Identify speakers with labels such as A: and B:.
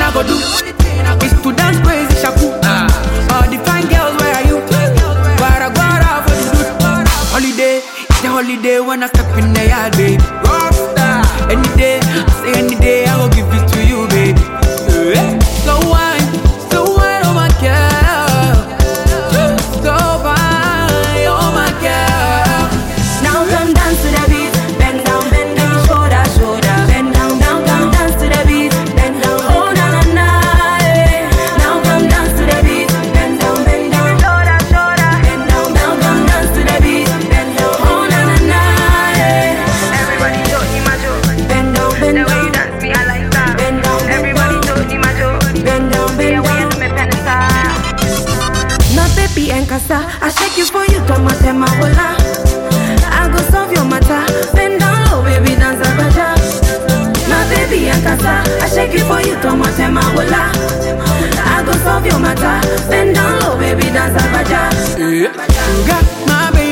A: I go do is to dance crazy shaku. All the fine girls, where are you? Where I got out for the dude. Holiday, it's a holiday when I step in the yard, baby. Rockstar. Any day, I say any day, I will give it to you, baby. So wine, oh my girl. So fine, oh my girl.
B: Now come dance to the beat, bend down, shoulder, shoulder. Bend down, come dance to the beat, bend down, oh na na na. Now come dance to the beat, bend down, shoulder, shoulder. Bend down, come dance to the beat, bend down, oh na na na.
C: Everybody don't need my joke.
B: Bend down,
C: The way you dance me, I like that.
B: bend down,
C: Everybody don't need my joke.
B: bend down,
C: Yeah, we ain't me penisa.
B: Na baby and casa, I shake you for you, tomate mawola. I go solve your matter. Bend down low, baby, dance a baja. Na baby and casa, I shake you for you, tomate mawola. I go solve your matter. Bend down low, baby, dance a baja.
A: You got my baby.